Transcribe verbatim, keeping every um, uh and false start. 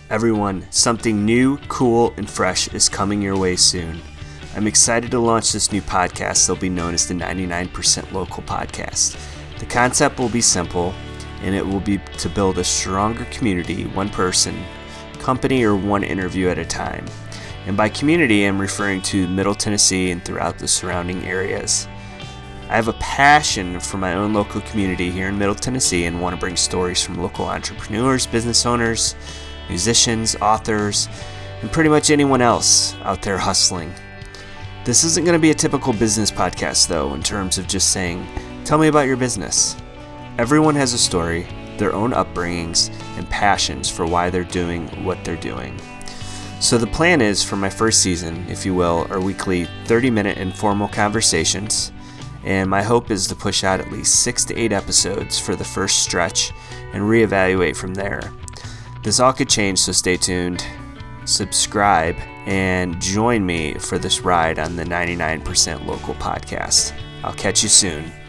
Everyone, something new, cool, and fresh is coming your way soon. I'm excited to launch this new podcast that'll be known as the ninety-nine percent Local Podcast. The concept will be simple, and it will be to build a stronger community, one person, company, or one interview at a time. And by community, I'm referring to Middle Tennessee and throughout the surrounding areas. I have a passion for my own local community here in Middle Tennessee and want to bring stories from local entrepreneurs, business owners, musicians, authors, and pretty much anyone else out there hustling. This isn't going to be a typical business podcast, though, in terms of just saying, tell me about your business. Everyone has a story, their own upbringings, and passions for why they're doing what they're doing. So the plan is for my first season, if you will, are weekly thirty-minute informal conversations, and my hope is to push out at least six to eight episodes for the first stretch and reevaluate from there. This all could change, so stay tuned, subscribe, and join me for this ride on the ninety-nine percent Local Podcast. I'll catch you soon.